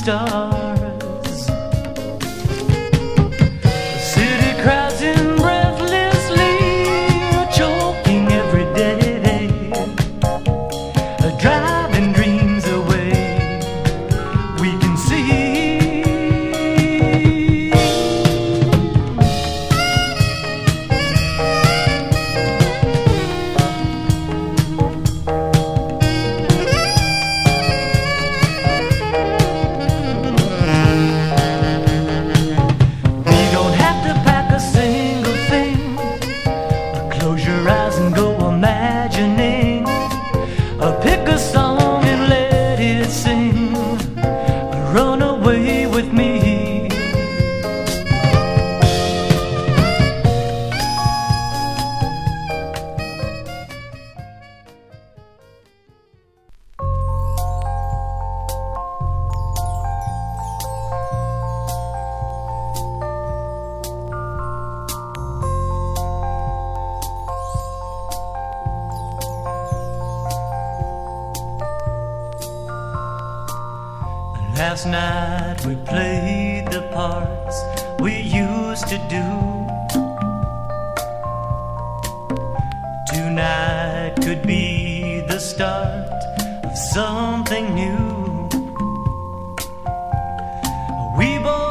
stars. The city crowds in breathlessly, choking every day, driving dreams away. We can see and go imagining. Pick a song and let it sing. Run away with me. Last night we played the parts we used to do. Tonight could be the start of something new. We both